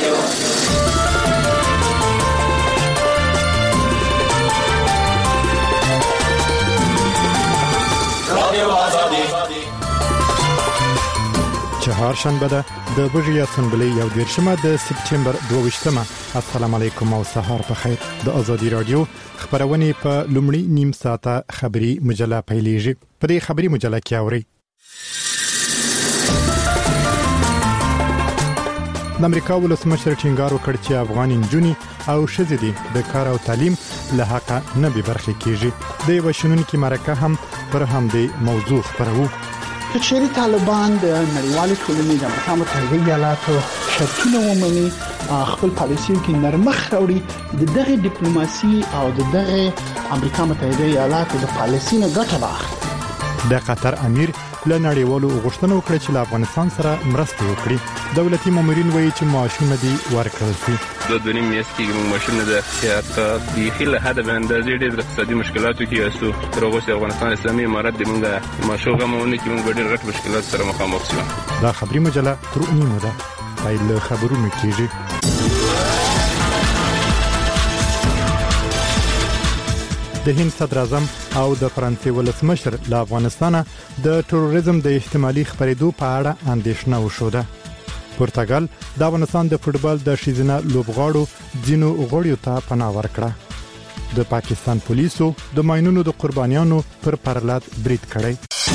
چهارشنبه ده د بجې اسمبلی یو دیرشمه د سپتمبر 22مه. السلام علیکم او سهار په خیر. د ازادي رادیو خبرونه په لومړی نیم ساعته خبری مجله پیلېږي. په دې خبری مجله کې اوري د امریکا ولسمشر ټینګار وکړ چې افغان نجونې او ښځې دي د کار او تعلیم له حقه نه به برخې کیږي. د یو شنونکو مرکه هم پر همدې موضوع خبرو. کچېری طالبان د نړیوالې ټولنې د امریکا متحده ایالاتو شرطونه ومني خپل پالیسي کې نرمخ راوړي د دغه ډیپلوماسي او د دغه امریکا متحده ایالاتو د پالیسي نه ګټه واخلي. د قطر امیر له نړیوالو غوښتنو وکړه چې له افغانستان سره مرسته وکړي. دولتي مامورین وایي چې معاشونه دي ورکړل شي. د دنیم میاشت کې موږ ماشونه د سیاست د خله حد باندې ډېر اقتصادي مشکلاتو کې اوسو. تر اوسه افغانستان اسلامي امارات د موږ ماشوغه مونږ کې موږ ډېر غټ مشکلات سره مخامخ شو. دا خبري مجله تر نیمه ده. پایله خبرونه کیږي. د هند صدر اعظم او د فرانسې ولسمشر له افغانستان د تروریزم د احتمالي خبرېدو په اړه اندېښنه وشوده. پرتګال د افغانستان د فوټبال د ښځینه لوبغاړو ځینو غړیو ته پناه ورکړه. د پاکستان پولیسو د ماینونو د قربانیانو پر پرلات برید کړی.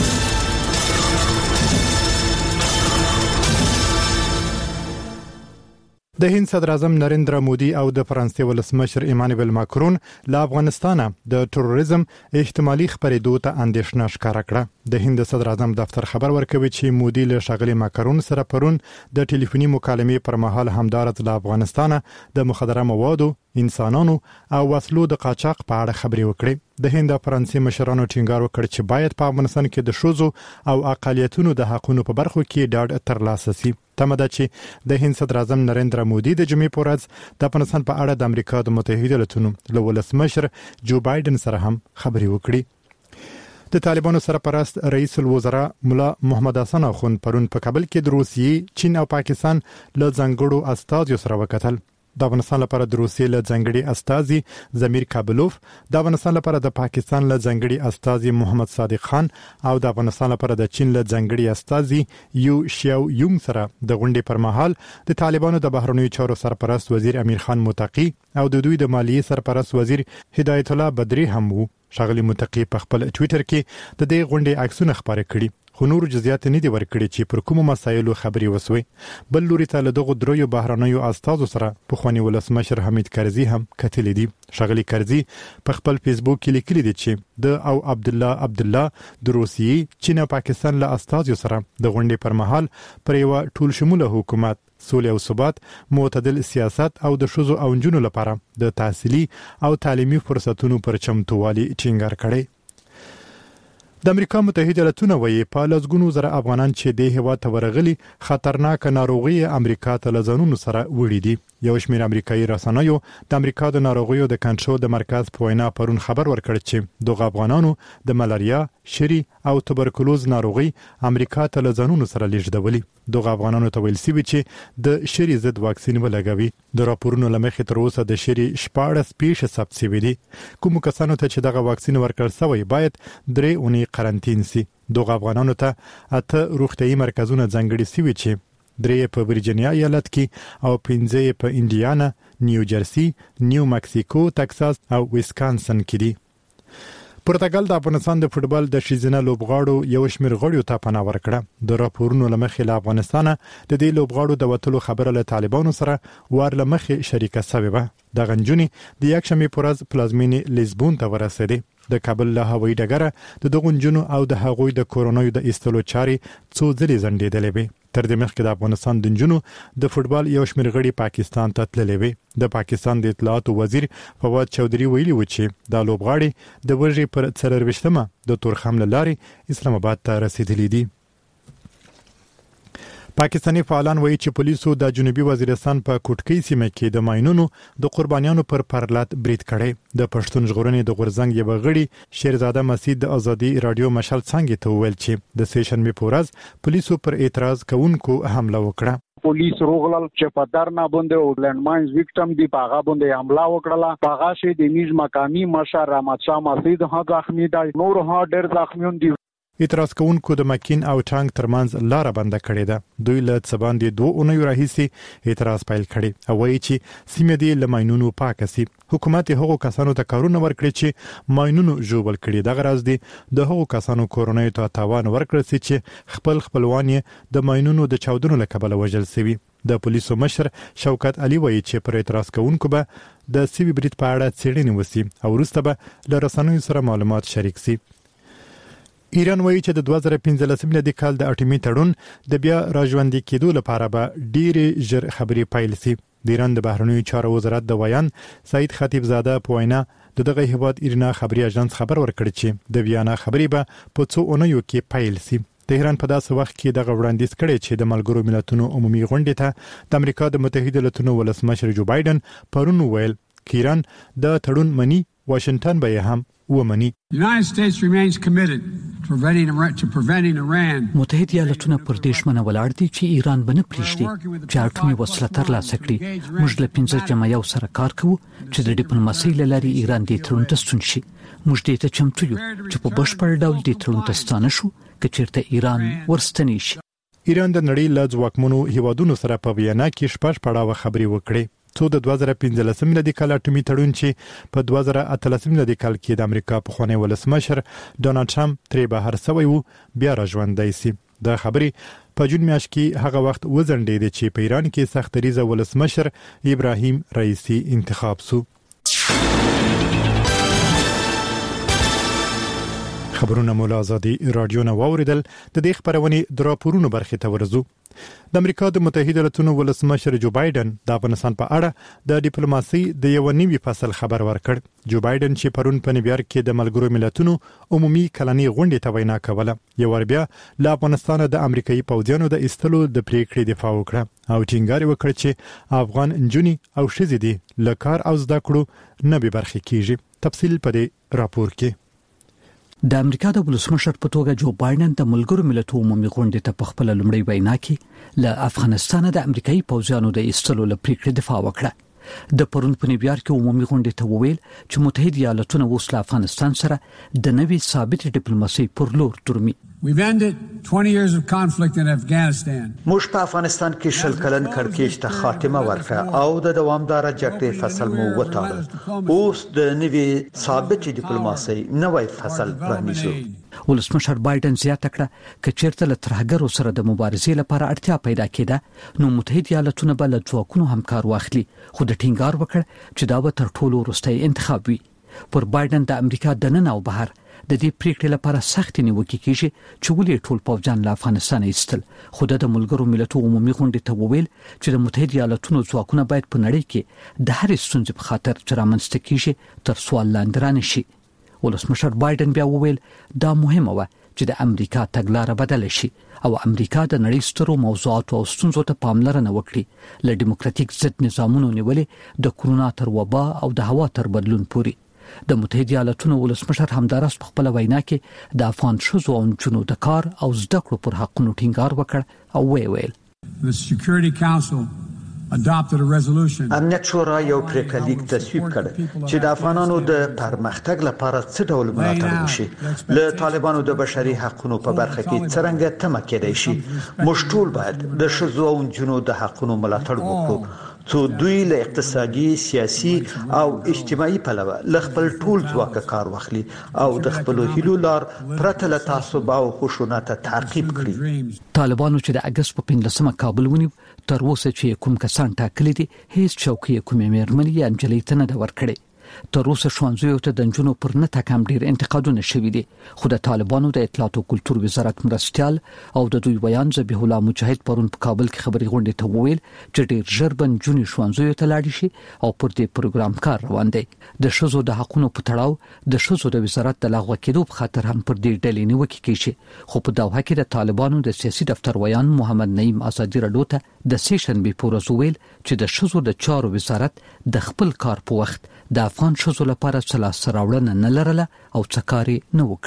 د هند صدر اعظم نریندرا مودي او د فرانسې ولسمشر ایمانوئل ماکرون له افغانستان د تروریزم احتمالي خبرېدو ته اندېښنه ښکاره کړه. د هند صدر اعظم دفتر خبر ورکوي چې مودي له ښاغلي ماکرون سره پرون د ټلیفوني مکالمې پر مهال همدارس له افغانستان د مخدره موادو، انسانانو او وسلو د قاچاق په اړه خبرې وکړې. د هند او فرانسې مشرانو ټینګار وکړ چې باید په افغانستان کې د ښځو او اقالیتونو د حقوقو په برخو کې ډاډ ترلاسه شي. تمه ده چې د هند صدر اعظم نریندرا مودي د جمعې په ورځ د افغانستان په اړه د امریکا د متحده ایالاتو له ولسمشر جو بایدن سره هم خبرې وکړي. د طالبانو سرپرست رئیس الوزرا مولا محمد حسن اخوند پرون په کابل کې د روسیې، چین او پاکستان له ځانګړو استازو سره وکتل. د افغانستان لپاره د روسیې له ځانګړي استازي زمیر کابلوف، د افغانستان لپاره د پاکستان له ځانګړي استازي محمد صادق خان او د افغانستان لپاره د چین له ځانګړي استازي یو شیاو یونګ سره د غونډې پر مهال د طالبانو د بهرنیو چارو سرپرست وزیر امیر خان متقی او د دوی د مالیې سرپرست وزیر هدایت الله بدری هم وو. ښاغلي متقی په خپل ټوئیټر کې د دې غونډې عکسونه خپاره کړي، خو نور جزئیات نه دي ورکړي چې پر کومو مسایلو خبري وسوي. بل لوري ته له دغه دریو بهرنیو استازو سره په خواني ولسمشر حمید کرزي هم کتلې دي. ښاغلي کرزي په خپل فیسبوک کې لیکلي دي چې د او عبد الله د روسیې، چین او پاکستان له استازو سره د غونډې پر مهال پر یو ټول شموله حکومت، سولې او ثبات، معتدل سیاست او د ښځو او نجونو لپاره د تحصیلي او تعلیمي فرصتونو پر چمتووالي ټینګار کړي. د امریکا متحده ایالاتو وایي په لږونو زره افغانان چې د هیواد ته ورغلي خطرناک ناروغي امریکا ته لزنونو سره وړي دي. یو شمېر امریکایي رسنیو د امریکا د ناروغیو د کنټرول د مرکز په وینا پرون خبر ورکړ چې دغه افغانانو د ملاریا، شری او توبرکلوز ناروغي امریکا ته لزنونو سره لیږدولي. دغه افغانانو ته ویل شوی چې د شری ضد واکسین ولګوي. د راپورونو لمخې تر اوسه د شری 14 پیښې ثبت شوې دي. کوم کسانو ته چې دغه واکسین ورکړل شوی باید 3 اونۍ قرنطین شي. دغه افغانانو ته 8 روغتيایي مرکزونه ځانګړي شوي چې 3 په ورجینیا ایالت کې او 15 په انډیانا، نیو جرسي، نیو مکسیکو، ټکساس او ویسکانسن کې دي. پرتګال د افغانستان د فوټبال د ښځینه لوبغاړو یو شمېر غړیو ته پناه ورکړه. د راپورونو لمخې له افغانستان د دې لوبغاړو د وټلو خبره له طالبانو سره ور لمخې شریکه شوې و. د غنجونی د یک شنبه پر ورځ پلازمینې لیزبون ته ورسېده. د کابل له هوایي ډګره د دغو نجونو او د هغوی د کورونو د ایستلو چاري څو ځلې ځنډېدلې وې. تر دې مخکې د افغانستان د نجونو د فوټبال یو شمېر غړي پاکستان ته تللې وې. د پاکستان د اطلاعاتو وزیر فواد چودھری ویلي و چې دا لوبغاړي د وژې پر 24مه د تورخم له لارې اسلام آباد ته رسیدلي دي. پاکستانی فعالان وایي چې پولیسو د جنوبي وزیرستان په کوټکی سیمه کې د ماینونو د قربانیانو پر پرلات برید کړي. د پښتون ژغورنې د غورزنګ یو غړي شیرزاده مسعود د ازادي رادیو مشال څنګه ته ویل چې د سیشن می پورز پولیسو پر اعتراض کوونکو حمله وکړه. پولیس روغلل چې په درنا باندې او لند ماینز وکټم دی پاغه باندې حمله وکړه پاغه شي د نیز مقامی مشر رحمت شاه مسعود ها زخمی دی نور ها ډېر زخمیون دي. اعتراض کوونکو د مکین او ټانګ ترمنځ لار بنده کړې ده. دوی له څباندې 2 اونۍ راهیسې اعتراض پیل کړي او وایي چې سیمه دی له ماینونو پاکه سي. حکومت هغو کسانو ته کارونه ورکړي چې ماینونو جوړول کړي. دغه راز دی د هغو کسانو کورونې ته تاوان ورکړي چې خپلوان یې د ماینونو د چاودنو له کبله وژل شوي. د پولیسو مشر شوکت علي وایي چې پر اعتراض کوونکو به د سیوی برید په اړه څېړنې وسی او وروسته به له رسنیو سره معلومات شریک سي. ایران وایي چې د 2015 میلادي کال د اټومي تړون د بیا راژوندي کېدو لپاره به ډېرې ژر خبرې پیل سي. د ایران د بهرنیو چارو وزارت د ویان سعید خطیب زاده په وینا دغه هیواد ایرنا خبري اژانس خبر ورکړ چې د ویانا خبري به په څو اونیو کې پیل سي. تهران په داسې وخت کې دغه وړاندیز کړی چې د ملګرو ملتونو عمومي غونډې ته د امریکا د متحده ایالاتو ولسمشر جو بایدن پرون ویل چې ایران د تړون منی واشنگټن به هم ومني. متحده ایالاتونه پر دې ژمنه ولاړ دي چې ایران به نه پریږدي چې اټومي وسله ترلاسه کړي. موږ له 15 جمعیو سره کار کوو چې د ډیپلوماسۍ له لارې ایران دې تړون ته ستون شي. موږ دې ته چمتو یو چې په بشپړ ډول دې تړون ته ستانه شو که چیرته ایران ورستنی شي. ایران د نړۍ له ځواکمنو هیوادونو سره په ویانا کې شپږ پړاوه خبرې وکړې. څو د 2015 میلادي کال اټومي تړون چې په 2018 میلادي کال کې د امریکا پخوانی ولسمشر ډونالد ټرمپ ترې بهر شوی وو بیا راژوندی سي. دا خبرې په جون میاشت کې هغه وخت وزنډېده چې په ایران کې سختریزه ولسمشر ابراهیم رئیسی انتخاب سو. خبرونه مولا آزادی رادیو نه واوریدل. د دې خبرونې د راپورونو برخې ته ورزو. د امریکا د متحده ایالاتو ولسمشر جو بایدن د افغانستان په اړه د ډیپلوماسۍ د یو نوي فصل خبر ورکړ. جو بایدن چې پرون په نیویارک کې د ملګرو ملتونو عمومي کلنۍ غونډې ته وینا کوله یو ور بیا له افغانستان د امریکایي پوځیانو د ایستلو د پریکړې دفاع وکړه او ټینګار وکړ چې افغان نجونې او ښځې دي له کار او زده کړو نه به برخې کیږي. تفصیل په دې راپور کې. د امریکا د ولسمشر په توګه جو بایدن د ملګرو ملتونو عمومي غونډې ته په خپل لومړی وینا کې له افغانستان د امریکایي پوځیانو د ایستلو لپاره پریکړه دفاع وکړه. د پرون په نیویارک کې عمومي غونډې ته وویل چې متحده ایالاتونه اوس له افغانستان سره د نوې ثابت ډیپلوماسۍ پر لور درومي. موږ په افغانستان کې شل کلن کړکېچ ته خاتمه ورکړه او د دوامدار جګړې فصل مو وټاکه. اوس د نوې ثابت ډیپلوماسۍ نوې فصل پرانیزو. ولسمشر بایدن زیاته کړه چې چیرته له ترهګرو سره د مبارزې لپاره اړتیا پیدا کېده نو متحده ایالاتونه به له ځواکونو همکار واخلي خو د ټینګار وکړ چې دا به تر ټولو وروستی انتخاب وي. پر بایدن د امریکا دننه او بهر د دې پریکړې لپاره سخت نیوکې کیږي چې ولې ټول پوځیان له افغانستان ایستل. خو د ملګرو ملتونو عمومي غونډې ته وویل چې د متحده ایالاتونو ځواکونه باید په نړۍ کې د هر ستونزې په خاطر چې رامنځته کیږي تر سوال لاندې رانشي. ولسمشر بایدن بیا وویل دا مهمه و چې د امریکا تګلاره بدل شي او امریکا د نړۍ سترو موضوعاتو او ستونزو ته پاملرنه وکړي له دیموکراتیک ضد نظامونو نیولې د کرونا تر وبا او د هوا تر بدلون پورې. د متحده ایالاتونو ولسمشر همدارس په خپل وینا کې د افغان ښځو او نجونو د کار او زده کړو پر حقونو ټینګار وکړ او ویل امنیت شورا یو پریکړه لیک تصویب کړ چې د افغانانو د پرمختګ لپاره څه ډول ملاتړ وشي. له طالبانو د بشري حقوقو په برخه کې څرنګه تمه کېدای شي. موږ ټول باید د ښځو او نجونو د حقوقو ملاتړ وکړو څو دوی له اقتصادي، سیاسي او اجتماعي پلوه له خپل ټول ځواک کار واخلي او د خپل هیلو لار پرته له تعصب او خشونت تعقیب کړي. طالبانو چې د اگست په 15 کابل ونیو تر اوسه چې کوم کسان ټاکلي دي هیڅ چوکۍ کومې مېرمنې یا انجلۍ ته نه ده ورکړې. تر اوسه ښوونځیو ته د نجونو پر نه تکام ډیر انتقادونه شوي دي خو د طالبانو د اطلاعات او کلتور وزارت مرستيال او د دوی بیان ذبیح الله مجاهد پرون په کابل کې خبري غونډې ته وویل چې ډیر ژر به نجونې ښوونځیو ته لاړ شي او پر دې پروګرام کار روان دی. د ښځو د حقوقو په تړاو د ښځو د وزارت د لغوه کېدو په خاطر هم پر دې ډلې نیوکې کیږي خو په دوحه کې د طالبانو د سیاسي دفتر ویان محمد نعیم آزادی رادیو ته د سیشنبه په ورځ ویل چې د ښځو د چارو وزارت د خپل کار په وخت د افغان ښځو لپاره څه لاسته راوړنه نه لرله او څه کار نه وکړي.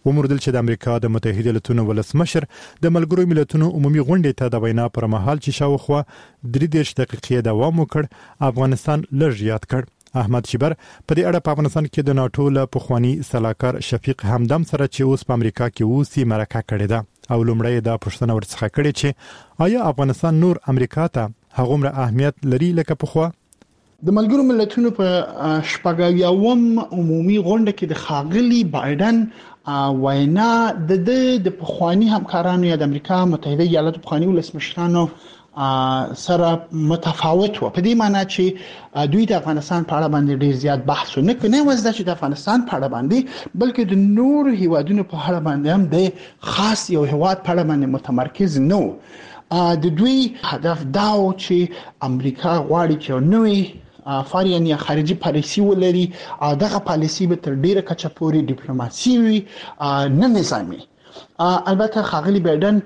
وموردل چې د امریکا د متحده ایالاتونو ولسمشر د ملګرو ملتونو عمومي غونډې ته د وینا پر مهال چې شاوخوا 3 دقیقې دوام وکړ افغانستان لږ یاد کړ. احمد شیبر په دې اړه په افغانستان کې د ناتو له پخوانی سلاکار شفیق همدم سره چې اوس په امریکا کې اوسي مرکه کړې ده او لومړی دا پوښتنه ورڅخه کړې چې آیا افغانستان نور امریکا ته هغومره اهمیت لري لکه پخوا؟ د ملګرو ملتونو په شپږاویم عمومي غونډه کې د خاغلی بایدن وینا د پخوانی همکارانو یا د امریکا متحده ایالاتو پخوانی ولسمشرانو سره متفاوت و. په دې معنی چې دوی د افغانستان په اړه باندې ډیر زیات بحث نه کوي، وزدا چې د افغانستان په اړه باندې بلکې د نور هیوادونو په اړه باندې هم د خاص یو هیواد په اړه باندې متمرکز نه و. د دوی هدف دا و چې امریکا غواړي چې نوې فارین یا خارجي پالیسي ولري او دغه پالیسي به تر ډیره کچه پورې ډیپلوماسي وي نه نظامی. البته خاغلی بایدن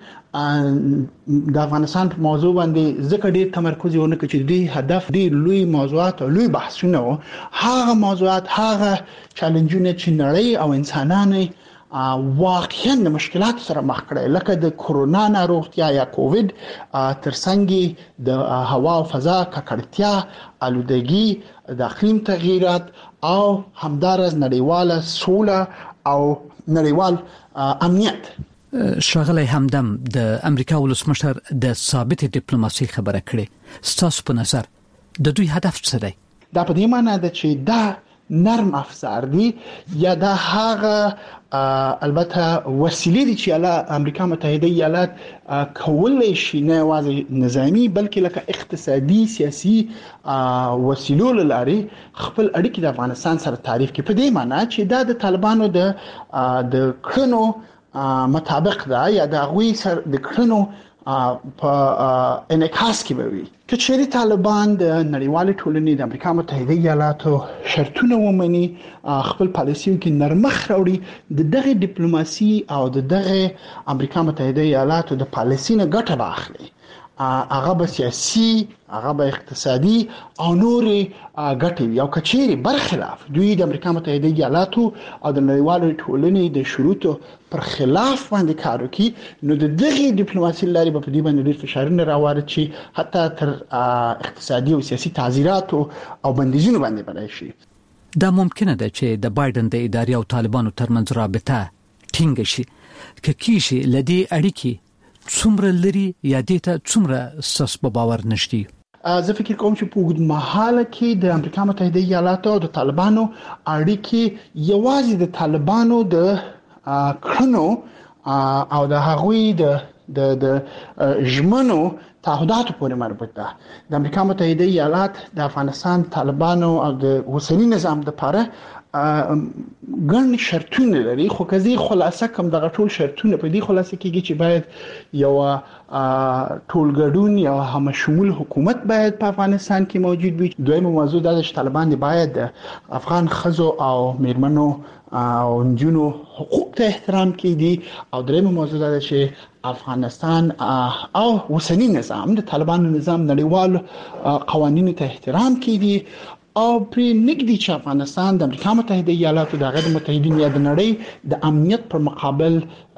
د افغانستان په موضوع باندې ځکه ډیر تمرکز یې ونه کړ چې دوی هدف ډیر لوی موضوعات او لوی بحثونه و. هغه موضوعات هغه چالنجونه چې نړۍ او انسانان واقعا د مشکلات سره مخ کړي لکه د کورونا ناروغتیا یا کووید ترڅنګ د هوا او فضا ککړتیا، آلودګي، د اقلیم تغییرات او همدارس نړیواله سوله او نړیوال امنیت. شاغلی همدم د امریکا ولسمشر د ثابت ډیپلوماسي خبره کړې. ستاسو په نظر د دوی هدف څه دی؟ دا په دې معنی ده چې دا نرم افزار دي یا دا هغه البته وسیلې دي چې امریکا متحده ایالات کولای شي نه یوازې نظامی بلکې لکه اقتصادي سیاسي وسیلو لاري خپل اړیکې د افغانستان سره تعریف کړي. په دې معنی چې دا د طالبانو د کړنو مطابق ده یا د غوي سر د کړنو په انعکاس کې به وي. کچېری طالبان د نړیوال ټولنې د امریکا متحده ایالاتو شرطونه ومني، خپل پالیسیو کې نرمخ راوړي، د دغه ډیپلوماسي او د دغه امریکا متحده ایالاتو د پالیسي نه ګټه واخلي، هغه به سیاسي، هغه به اقتصادي او نورې ګټې وي. او کچېری برخلاف دوی د امریکا متحده ایالاتو او د نړیوال ټولنې د شروطو پر خلاف باندې کار وکړي، نو د دغه ډیپلوماسي لاري په دې باندې ډېر فشارونه راوړي چې حتی تر اقتصادي او سیاسي تعزیرات او بندیزونو باندې بلای شي. دا ممکنه ده چې د بایدن د ادارې او طالبانو ترمنځ رابطه ټینګه شي که کیشي لدی اړیکې څومره لري یا دې ته څومره سس په باور نشي. زه فکر کوم چې په اوږد مهاله کې د امریکا متحده ایالاتو او د طالبانو اړیکې یوازې د طالبانو د کړنو او د هغوی د ژمنو تعهداتو پورې مربوط ده. د امریکا متحده ایالات د افغانستان طالبانو او د اوسنی نظام لپاره ګڼ شرطونه لري، خو کزي خلاصه کوم دغه ټول شرطونه په دې خلاصه کېږي چې باید یو ټولګډون یا هم شمول حکومت باید په افغانستان کې موجود وي. دویمه موضوع دا چې طالبان باید افغان خزو او میرمنو او نجونو حقوق ته احترام کړي، او دریمه موضوع دا چې افغانستان او اوسنی نظام د طالبانو نظام نړیوال قوانینو ته احترام کړي او پر نګدي چې افغانستان د امریکا متحده ایالاتو د غیر متحدین یا د نړۍ د امنیت پر مقابل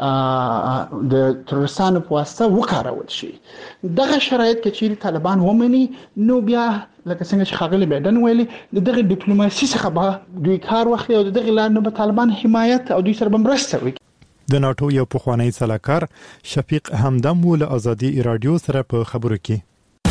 د تروریستانو په واسطه وکارول شي. دغه شرایط کې چې طالبان ومني، نو بیا لکه څنګه چې خاغلی بایدن ویلي د دغه ډیپلوماسي څخه به دوی کار واخلي او دغه لار نه به طالبان حمایت او دوی سره مرسته وکړي. د ناتو یو پخوانی سلاکار شفیق همدم ول ازادي رادیو سره په خبرو کې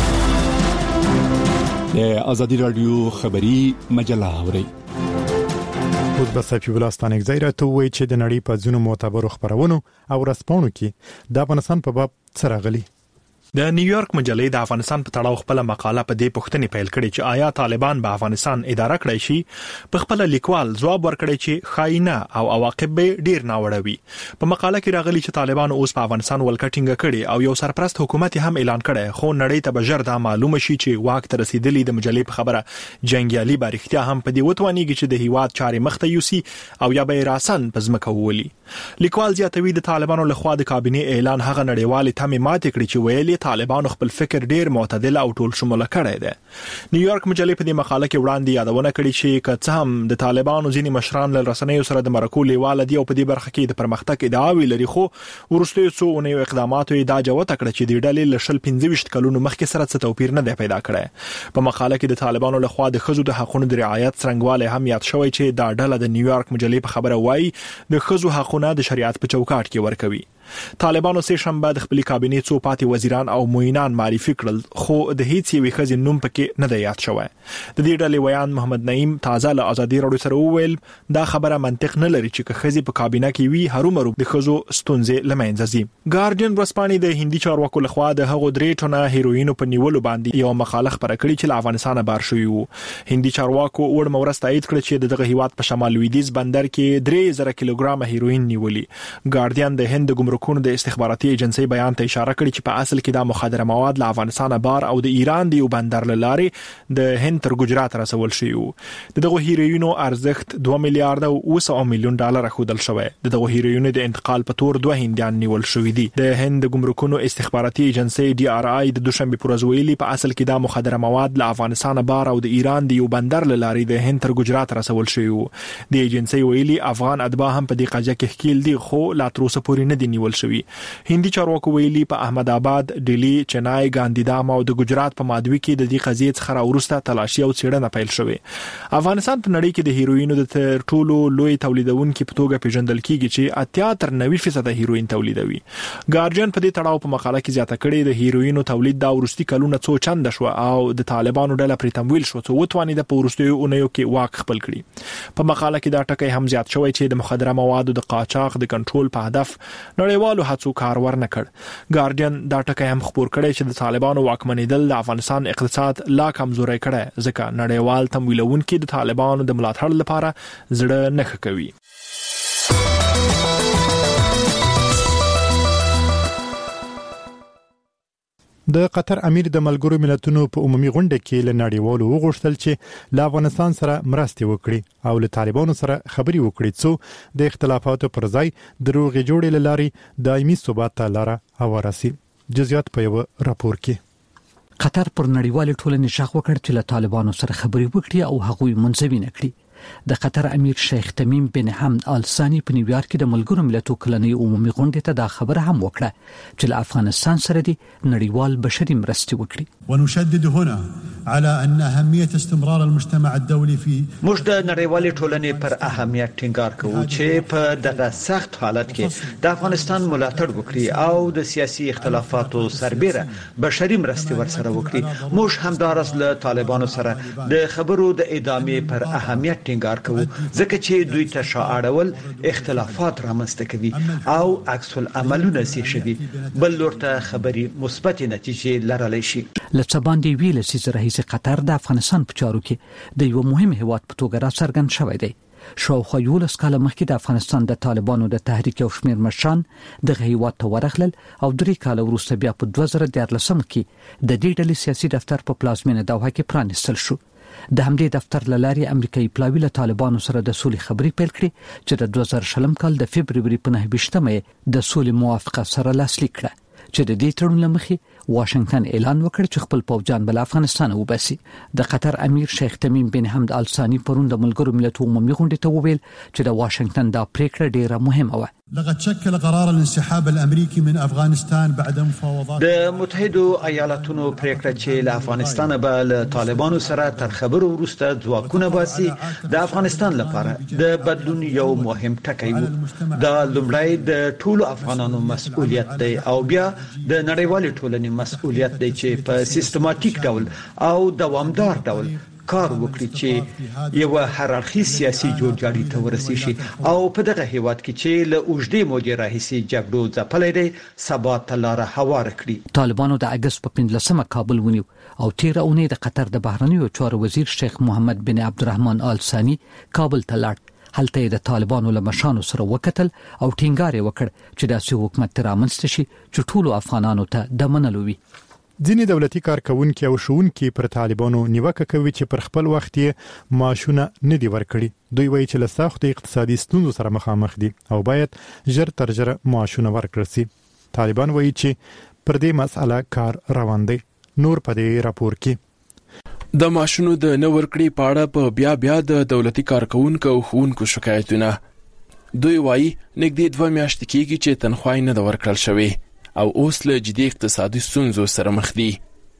د ازادي رادیو خبری مجله اوري. اوس به صفي ولستان اگزایره ته وایي چې د نړۍ په ځینو معتبرو خبرونو او رسپانو کې د افغانستان په باب سره غلي. د نیویارک مجلې د افغانستان په تړاو خپل مقاله په دې پوښتنې پیل کړې چې آیا طالبان به افغانستان اداره کړی شي. په خپل لیکوال ځواب ورکړی چې خاینه او عواقب به ډیر ناوړوي. په مقاله کې راغلي چې طالبان اوس په افغانستان ولکټینګ کړي او یو سرپرست حکومت هم اعلان کړي، خو نړۍ ته به ژر دا معلومه شي چې واک ته رسیدلی د مجلې په خبره جنگیالي باریختیا هم په دې وتوانیږي چې د هیواد چارې مخته یوسي او یا به راسن په ځمکه وولي. لیکوال زیاتوي د طالبانو لخوا د کابینې اعلان هغه نړیوال تمه ماته کړی چې ویلي طالبانو خپل فکر ډیر معتدل او ټول شموله کړی دی. نیویارک مجلې په دې مقاله کې وړاندې یادونه کړې چې که څه هم د طالبانو ځینې مشران له رسنیو سره د مرکو لیواله دي او په دې برخه کې د پرمختګ ادعاوې لري، خو وروستیو څو اونیو اقداماتو یې دا جوته کړه چې د ډلې له 25 کلونو مخکې سره څه توپیر نه دی پیدا کړی. په مقاله کې د طالبانو لخوا د ښځو د حقوقو د رعایت څرنګوالی هم یاد شوی چې دا ډله د نیویارک مجلې په خبره وایي د ښځو حقوقونه د شریعت په چوکاټ کې ورکوي. طالبانو سه شنبه د خپل کابینې څو پاتې وزیران او معینان معرفي کړل، خو د هیڅ یوې ښځې نوم پکې نه دی یاد شوی. د دې ډلې ویان محمد نعیم تازه له ازادي راډیو سره وویل دا خبره منطق نه لري چې ښځې په کابینه کې وي هرومرو د ښځو ستونزې لمنځه ځي. ګارډین ورځپاڼې د هندي چارواکو لخوا د هغو 3 ټنه هیروین په نیولو باندې یو مقاله خبره کړې چې له افغانستان بار شوی وو. هندي چارواکو وړ مورس تایید کړ چې دغه هیواد په شمال لویدیځ بندر کې 3000 کیلوګرام هیروین نیولي. ګارډین د هند ګمرکونو د استخباراتي ایجنسی بیان ته اشاره کړې چې په اصل کې دا مخدره مواد له افغانستان بار او د ایران د یو بندر لارې د هند تر ګجرات رسول شوی وو. دغه هیروینو ارزښت 2 میلیارډ او 900 میلیون ډالر خودل شوی. دغه هیروینو د انتقال په تور 2 هندیان نیول شوی دي. د هند ګمرکونو استخباراتي ایجنسی DRI د دوشنبه پر ورځ ویلي په اصل کې دا مخدره مواد له افغانستان بار او د ایران د یو بندر لارې د هند تر ګجرات رسول شوی وو. د ایجنسی ویلي افغان اتباع هم په دې قضیه کې ښکیل دي، خو لا تر اوسه پورې نه دي نیول شوی. هندي چارواکو ویلي په احمد آباد، ډیلی، چنای، ګاندیدام او د ګجرات په مادوي کې د دې قضیې څخه راورسته تلاشي او څېړنه پیل شوې. افغانستان په نړۍ کې د هیروینو د تر ټولو لوی تولیدونکو په توګه پیژندل کیږي چې 80-90% هیروین تولیدوي. ګارډین په دې تړاو په مقاله کې زیاته کړې د هیروینو تولید د ورستي کلونه څو چند شو او د طالبانو ډله پرې تمویل شو څو وتواني د پورستیو اونیو کې واک خپل کړي. په مقاله کې دا ټکی هم زیات شوی چې د مخدره موادو د قاچاق د کنټرول په هدف نړیوالو هڅو کار ورنه کړ. ګارډین دا ټکی هم خبر کړی چې د طالبانو واکمنېدل د افغانستان اقتصاد لا کمزوري کړي، ځکه نړیوال تمویلونکو د طالبانو د ملاتړ لپاره زړه نه ښه کوي. د قطر امیر د ملګرو ملتونو په عمومي غونډه کې له نړیوالو وغوښتل چې له افغانستان سره مرستې وکړي او له طالبانو سره خبري وکړي څو د اختلافاتو پر ځای د روغې جوړې لارې دایمي ثبات ته لاره هواره شي. جزئیات په یو راپور کې. قطر پر نړیوال ټولنې شاخ وکړ چې له طالبانو سره خبري وکړي او هغوی منځوي نه کړي. د قطر امیر شیخ تمیم بن حمد آل ثانی په نیویارک کې د ملګرو ملتونو کلنۍ عمومي غونډې ته دا خبره هم وکړه چې له افغانستان سره د نړیوال بشري مرستې وکړي. ونشدد هنا على ان اهميه استمرار المجتمع الدولي في موږ د نړیوالې ټولنې پر اهمیت ټینګار کوو چې په دغه سخت حالت کې د افغانستان ملاتړ وکړي او د سیاسي اختلافاتو سربېره بشري مرستې ورسره وکړي. موږ همدارس له طالبانو سره د خبرو د ادامې پر اهمیت ټینګار کوو ځکه چې دوی ته شاعرول اختلافات رامنځته کوي او عکس العملونه سي شوي بل لورته خبري مثبت نتیجې لرلی شي. لڅ باندې ویل چې رئیس قطر د افغانستان په چارو کې د یو مهم هیواد په توګه راڅرګند شوی دی. شاوخوا 11 کاله مخکې د افغانستان د طالبانو د تحریک او شمیر مشران دغه هیواد ته ورغلل او 3 کاله وروسته بیا په 2014 کې د دې ډلې سیاسي دفتر په پلازمینه دوحه کې پرانیستل شو. د همدې دفتر لاري امریکایي پلاوی له طالبانو سره د سولې خبري پیل کړې چې د 2020 کال د فبرवरी په 9 د سولې موافقه سره لاسلیک کړه چې د دې تړون لمخې واشنگټن اعلان وکړ چې خپل پوځیان بل افغانستان وباسي. د قطر امیر شیخ تمیم بن حمد آل ثانی پرون د ملګرو ملتونو عمومي غونډې ته وویل چې د واشنگټن دا پریکړه ډیره مهمه وه. لقد شكل قرار الانسحاب الامريكي من افغانستان بعد مفاوضات د متحده ایالاتونو پریکړه چې له افغانستان به له طالبانو سره تر خبرو وروسته ځواکونه باسي د افغانستان لپاره د بدلون یو مهم ټکی و. دا لومړی د ټولو افغانانو مسؤلیت دی او بیا د نړیوالې ټولنې مسؤلیت دی چې په سیستماتیک ډول او دوامدار ډول کار وکړي چې یو هررخي سیاسي جوړجاړي ته ورسي شي او په دغه هیواد کې چې له اوږدې مودې راهیسې جګړو ځپلې دي ثبات ته لاره هواره کړي. طالبانو د اگست په 15 کابل ونیو او 13 اونۍ د قطر د بهرنیو چارو وزیر شیخ محمد بن عبدالرحمن آل ثانی کابل ته لاړ. هلته د طالبانو له مشرانو سره وکتل او ټینګار وکړ چې داسې حکومت رامنځته شي چې ټولو افغانانو ته د منلو وي. ځینې دولتي کارکونکي او شؤونکي پر طالبانو نیوکه کوي چې پر خپل وخت یې معاشونه نه دی ورکړي. دوی وایي چې له سخت اقتصادي ستونزو سره مخامخ دي او باید ژر تر ژره معاشونه ورکړل شي. طالبان وایي چې پر دې مسله کار روان دی. نور په دې راپور کې د ماشونو د نور کړي پاړه په بیا د دولتي کارکونکو او ښوونکو شکایتونه. دوی وایي نږدې 2 میاشتې کېږي چې تنخواه نه ورکړل شوی او اوس له جدي اقتصادي ستونزو سره مخ دي.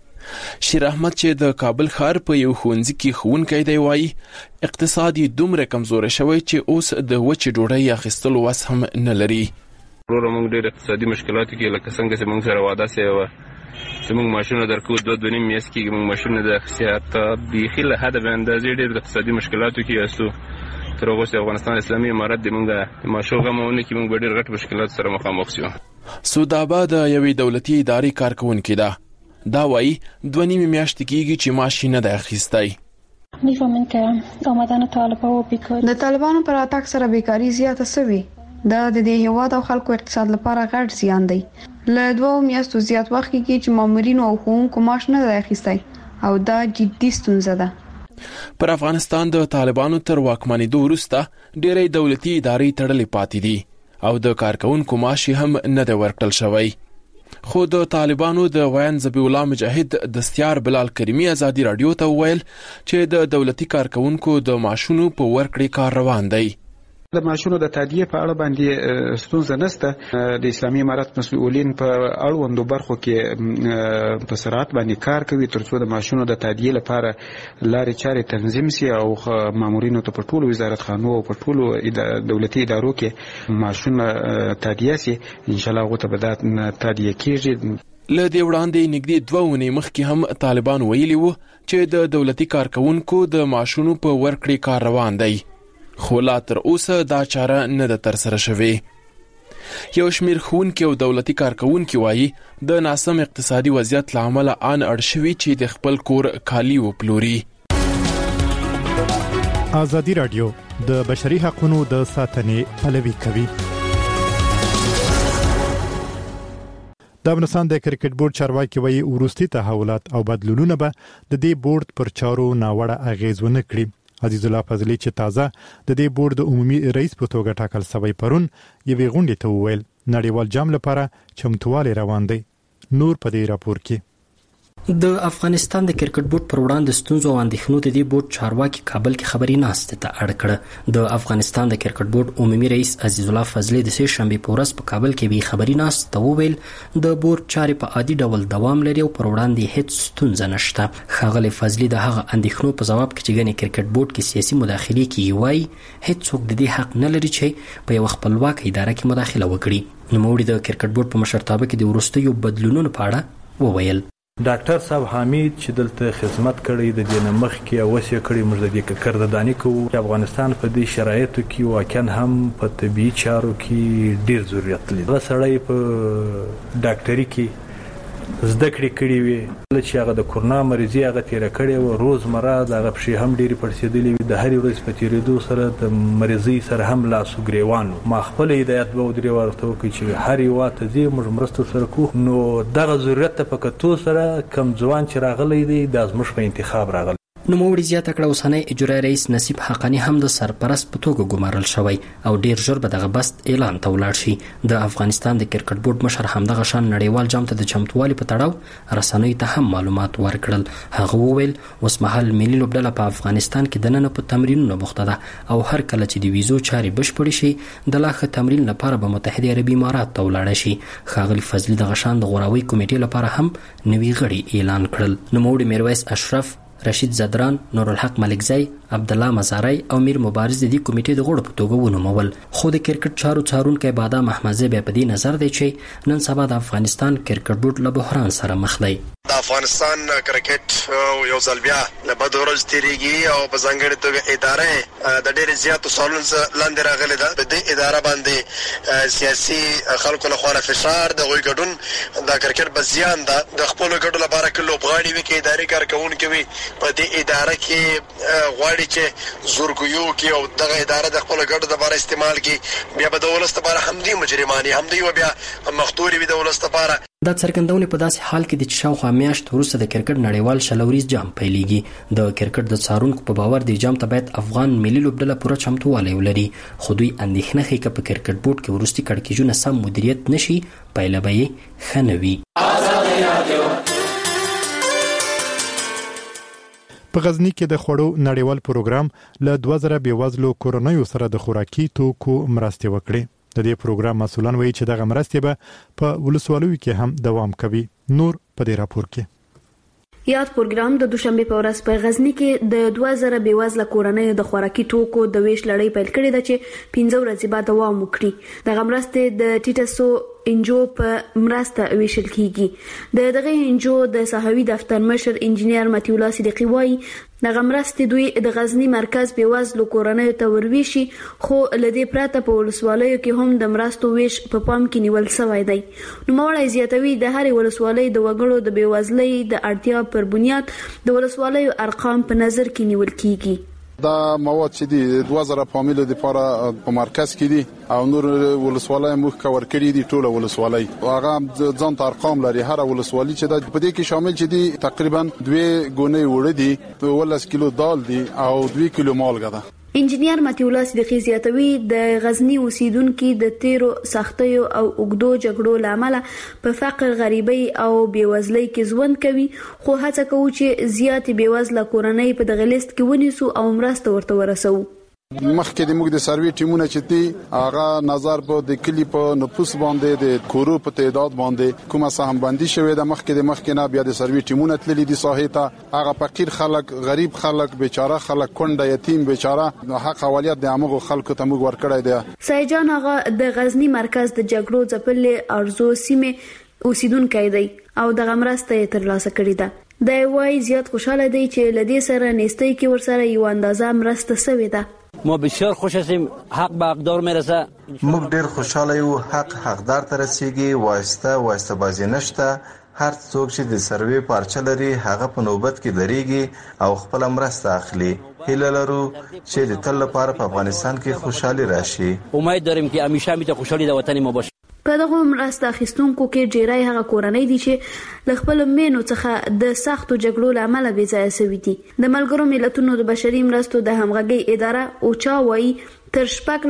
شیر احمد چې د کابل ښار په یو ښوونځي کې ښوونکی دی وایي اقتصادي دومره کمزوری شوی چې اوس د وچې ډوډۍ اخیستلو وس هم نه لري. ورور موږ ډېر اقتصادي مشکلاتو کې لکه څنګه چې موږ سره وعده سوې وه چې موږ ماشونه درکو 2.5 میاشتې کېږي موږ ماشونه د اخیستې بیخي له حده به اندازې ډېر د اقتصادي مشکلاتو کې یاستو. تر هغه چې افغانستان اسلامي امارت د موږ د ماشو غمونه کې موږ ډېر غټ مشکلات سره مخامخ شو. سودابه د یوې دولتي ادارې کارکونکې ده. دا وایي 2.5 میاشتې کېږي چې معاش نه دی اخیستی. می‌فهمم که آمدن طالبان و بیکاری د طالبانو پر اتاک سره بیکاری زیاته شوې. دا د دې هیواد او خلکو اقتصاد لپاره غټ زیان دی. له 2 میاشتو زیات وخت کې چې مامورینو او ښوونکو معاش نه دی اخیستی او دا جدي ستونزه ده. پر افغانستان د طالبانو تر واکمنېدو وروسته ډېرې دولتي ادارې تړلې پاتې دي او د کارکونکو معاش هم نه دی ورکړل شوی. خو د طالبانو د ویان ذبیح الله مجاهد دستیار بلال کریمی ازادي رادیو ته وویل چې د دولتي کارکونکو د معاشونو په ورکړې کار روان دی. د معاشونو د تادیه په اړه باندې ستونزه نشته. د اسلامي امارت مسؤلین په اړوندو برخو کې په سرعت باندې کار کوي ترڅو د معاشونو د تادیه لپاره لارې چارې تنظیم سي او مامورینو ته په ټولو وزارتخانو او په ټولو دولتي ادارو کې معاشونه تادیه سي. ان شاء الله هغه ته به دا تادیه کیږي. له دې وړاندې نږدې 2 اونۍ مخکې هم طالبان ویلي وو چې د دولتي کارکونکو د معاشونو په ورکړې کار روان دی. خو لا تر اوسه دا چاره نه ده ترسره شوې. یو شمیر ښوونکي او دولتي کارکونکي وایي د ناسم اقتصادي وضعیت له امله ان اړ شوي چې د خپل کور کالي وپلوري. ازادي رادیو د بشري حقوقو د ساتنې پلوي کوي. د افغانستان د کرکټ بورډ چارواکي وایي وروستي تحولات او بدلونونه به د دې بورډ پر چارو ناوړه اغیز ونه کړي. عزیز الله فضلی چې تازه د دې بورډ د عمومي رئیس په توګه ټاکل شوی پرون یوې غونډې ته وویل نړیوال جام لپاره چمتووالی روان دی. نور په دې راپور کې د افغانستان د کرکټ بورډ پر وړاندې ستونزو او اندېښنو د دې بورډ چارواکي کابل کې خبري ناشته ته اړ کړ. د افغانستان د کرکټ بورډ عمومي رئیس عزیز الله فضلی د سه شنبه په ورځ په کابل کې وی خبري ناشته وویل د بورډ چارې په عادي ډول دوام لري او پر وړاندې هیڅ ستونزه نشته. ښاغلی فضلی د هغه اندېښنو په ځواب کې چې ګنې کرکټ بورډ کې سیاسي مداخله کوي وایي هیڅوک د دې حق نه لري چې په یو خپلواک اداره کې مداخله وکړي. نوموړي د کرکټ بورډ په مشرتابه کې د وروستیو بدلونونو په اړه وویل. ډاکټر صاحب حمید چې دلته خدمت کړی د دې نمخ کې اوسې کړی موږ د دې کردداني کوو چې افغانستان په دې شرایطو کې واقعا هم په طبي چارو کې ډیر ضرورت لري. هغه سړی په ډاکټري کې زده کړې کړې وي چې هغه د کورونا مریضي هغه تیر کړی و روزمره دغه پښې هم ډېری پړسېدلې وي. د هرې ورځې په تیرېدو سره د مریضۍ سره هم لاسو ګریوان ما خپل هدایت به درې ورته وکړي چې هر یو ته دې موږ مرسته سره کوو. نو دغه ضرورت ته په کتو سره کم ځوان چې راغلی دی دا زموږ په انتخاب راغلی. نوموړي زیاته کړه اوسنی اجرایي رئیس نصیب حقانی هم د سرپرست په توګه ګمارل شوی او ډیر ژر به دغه بست اعلان ته ولاړ شي. د افغانستان د کرکټ بورډ مشر همدغه شان نړیوال جام ته د چمتووالي په تړاو رسنیو ته هم معلومات ورکړل. هغه وویل اوسمهال ملي لوبډله په افغانستان کې دننه په تمرینونو بوخته ده او هر کله چې د ویزو چارې بشپړې شي د لا ښه تمرین لپاره به متحده عربي امارات ته ولاړ شي. ښاغلي فضلي دغه شان د غوراوي کمیټې لپاره هم نوي غړي اعلان کړل. نوموړي میرویس اشرف، رشید زدران، نورالحق ملکزی، عبدالله مزاری او میر مبارز د دې کمیټې د غړو په توګه ونومول. خو د کرکټ چارو څارونکی بادام احمدزی بیا په دې نظر دی چې نن سبا د افغانستان کرکټ بورډ له بحران سره مخ دی. د افغانستان کرکټ یو ځل بیا له بد ورځ تیریږي او په ځانګړې توګه اداره د ډېر زیاتو سوالونو لاندې راغلې ده. په دې اداره باندې سیاسي خلکو له خوا فشار د غوي ګډون د کرکټ په زیان ده. د خپل ګډو لپاره کې لوبغاړي وي کې اداري کارکونکي وي په دې اداره کې غواړي چې زورګیو کې او دغه اداره د خپل ګډو لپاره استعمال کې بیا به د ولس لپاره هم دي مجرمانه هم دي بیا مختوري وي د ولس لپاره. دا څرګندونه په داسې حال کې د شاوخوا میاشت وروسته د کرکټ نړیوال شلوریز جام پیلېږي. د کرکټ د څارونکو په باور د جام ته باید افغان ملي لوبډله پوره چمتووالی ولري. خو دوی اندېښنه ښيي چې په کرکټ بورډ کې وروستي کړکېچونه سم مدیریت نشي پایله به یې ښه نه وي. په غزنی کې د خوړو نړیوال پروګرام له 2000 بېوزلو کورنیو سره د خوراکي توکو مرستې وکړي. د دې پروګرام مسؤلان وایي چې دغه مرستې به په ولسوالیو کې هم دوام کوي. نور په دې راپور کې یاد پروګرام د دوشنبه په ورځ په غزنی کې د 2000 بېوزله کورنیو د خوراکي توکو د ویش لړۍ پیل کړې ده چې 15 ورځې بعد دوام وکړي. د مرستې د ټیټسو انجو په مرسته ویشل کیږي. دغه انجو د صحوي دفتر مشر انجنیر متي الله صدیقي وایي د مرستې دوی د غزنی مرکز بېوزلو کورنیو ته ورويشي، خو لدې پراته په ولسوالیو کې هم د مرستو ویش په پام کې نیول شوی دی. نو موړی زیاتوي د هر ولسوالۍ د وګړو د بېوزلۍ د اړتیا پر بنیاد د ولسوالیو ارقام په نظر کې نیول کیږي. دا مواد چې دي 2000 فامیلو لپاره په مرکز کې دي او نور ولسوالۍ مخ کور کړی دي ټوله ولسوالۍ. هغه ځان ته ارقام لري. هر ولسوالۍ چې د په دې کې شامل چې دي تقریبا 2 ګونې وړ دي، 12 کیلو دال دي او 2 کیلو مالګه ده. انجنیر متي الله صدیقي زیاتوي د غزنی اوسیدونکو د تیرو سختیو او اوګدو جګړو لامل په فقر، غریبۍ او بیوزلۍ کې ژوند کوي، خو هڅه کوي چې زیات بیوزله کورنۍ په دغه لیست کې ونیسو او مرسته ورته ورسوي. مخکې د موږ د سروي ټیمونه چې دي هغه نظر په د کلی په نفوس باندې د کورو په تعداد باندې کومه سهم بندي شوې ده. مخکې نه بیا د سروي ټیمونه تللي دي ساحې ته. هغه فقیر خلک، غریب خلک، بیچاره خلک، کونډه، یتیم، بیچاره حق اولیت د هغه خلکو ته موږ ورکړی دی. سایجان هغه د غزنی مرکز د جګړو ځپلې ارزو سیمه اوسیدونکو دی او د مرستې ترلاسه کړې ده. د وای زیات خوشاله دی چې لدې سره نيستي کې ورسره یو اندازه مرسته شوې ده. ما بسیار خوش هستیم، حق به حقدار میرسه. موږ ډیر خوشاله یو، حق حقدار ته رسیږي. واسطه بازی نشته. هر څوک چې د سروي پارچه لري هغه په نوبت کې درېږي او خپل مرسته اخلي. هیله لرو چې د تل لپاره په افغانستان کې خوشحالي راشي. امید داریم که همیشه میته خوشحالي د وطن ما باشه. په دغه مرسته اخیستونکو کې ډیری هغه کورنۍ دي چې ل خپل مینو څخه د سختو جګړو لامل بې ځای شوي دي. د ملګرو ملتونو د بشري مرستو د همغږي اداره اوچا وایي تر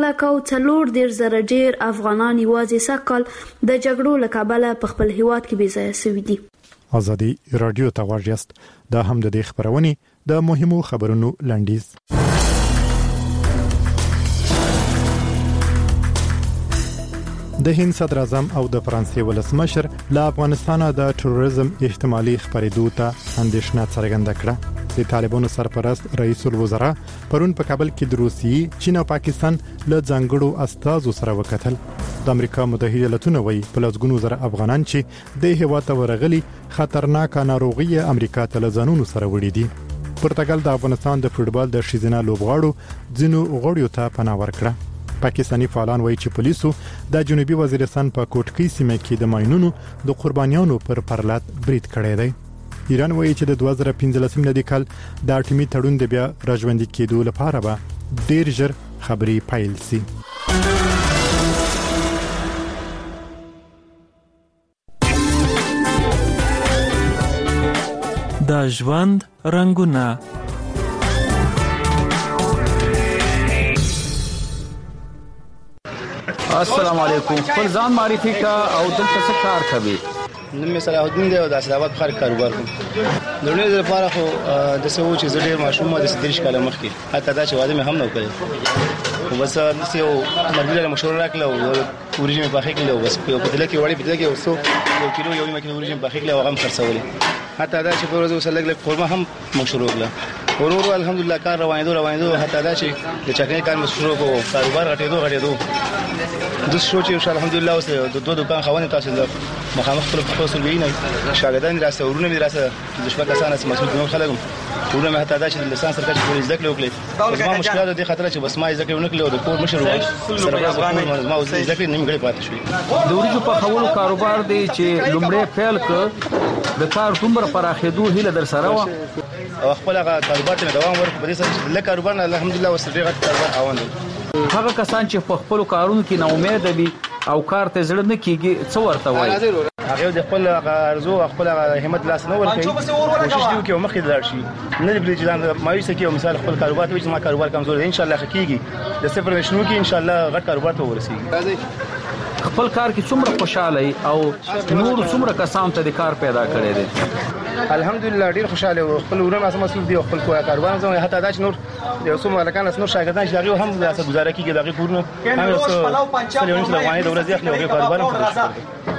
4,4 ډیر افغانان یوازې سکهال د جګړو له کبله په خپل هیواد کې بې ځای شوي دي. ازادي رادیو ته واجست دا هم د دې خبرونه د مهمو خبرونو لنډیز. د هند صدر اعظم او د فرانسې ولسمشر له افغانستان د تروریزم احتمالي خبرېدو ته اندېښنه څرګنده کړه. د طالبانو سرپرست رئیس الوزرا پرون په کابل کې د روسیې، چین او پاکستان له ځانګړو استازو سره وکتل. د امریکا متحده ایالاتونو وایي په لږ زره افغانان چې د هیواد ته ورغلي خطرناکه ناروغي امریکا ته له ځانونو سره وړي دي. پرتګال د افغانستان د فوټبال د ښځینه لوبغاړو ځینو غړیو ته پناه ورکړه. پاکستانی فعالان وایي چې پولیسو د جنوبي وزیرستان په کوټکی سیمه کې د ماینونو د قربانیانو پر پرلط برید کړی دی. ایران وایي چې د 2015 ملي کال د اټومي تړون د بیا راژوندي کېدو لپاره به ډیر ژر خبري پایل سي. د ژوند رنگونه. السلام علیکم. خپل ځان معرفي کا او دلته څه کار کوي؟ نوم صلاح الدین دی او د اسلامات خار کاروبار کوم. لونه د لپاره خو د سوو چې زړه ماشومه د 30 کال مخکې حتی دا چې واده مې هم نو کړی. خو بس نسیو مرګله مشوره راکړه او ورجې مې باخې کړو. بس په بدله کې وړي بدله کې اوسو 1 کیلو یو مکه ورجې مې باخې کړو او هم خرڅولې. حتی دا چې په ورځو سره لګ قرمه هم مشروع کړه. ورور الحمدلله کار روانېدو حتی دا چې د چکنۍ کار مشروع کو کاروبار غټېدو. د شو چې الحمدلله اوس د دوه دکان خوانه تاسو د مخامخ پر خپل ویني شاګردان راسه ورونه مې راسه د شپه کسانه مسعود نور خلګم ورونه مې حتی دا چې د لسان سرکټ پولیس ذکر وکړي. زما مشکلات د خطر چې بس ما ذکر ونکړو د کور مشر سره ما ذکر نه مګړې پاتې شوې. د ورجو په خولو کاروبار دی چې لومړی فعل ک د کار څومره پراخېدو هیله در سره و او خپل کاروبار ته دوام ورکړ. په دې سره چې د کاروبار الحمدلله وسره غټ کاروبار روان دي. هغه کسان چې په خپل کارونو کې نا امید دي او کار ته زړه نه کیږي څه ورته وایي؟ هغه د خپل ارزو خپل همت لاس نه ورکوي. کوشش دی چې مخکې لاړ شي. نه دی چې ځان مایوس کی او مثال خپل کاروبار ته چې ما کاروبار کمزور دی ان شاء الله حقيقي د صفر نشنو کې ان شاء الله غټ کاروبار ته ورسیږي. خپل کار کې څومره خوشاله او نور څومره کسان ته د کار پیدا کړي دي؟ الحمدلله ډیر خوشاله او خپل ورونه سم مسؤل دي خپل کاروبار زموږ حتی دا چې نور یو څو مالکان نور شاګردان چې هغه هم د گزاره کیږي دغه کورونه هم څه څه افغاني د ورځې اخلي او کاروبار هم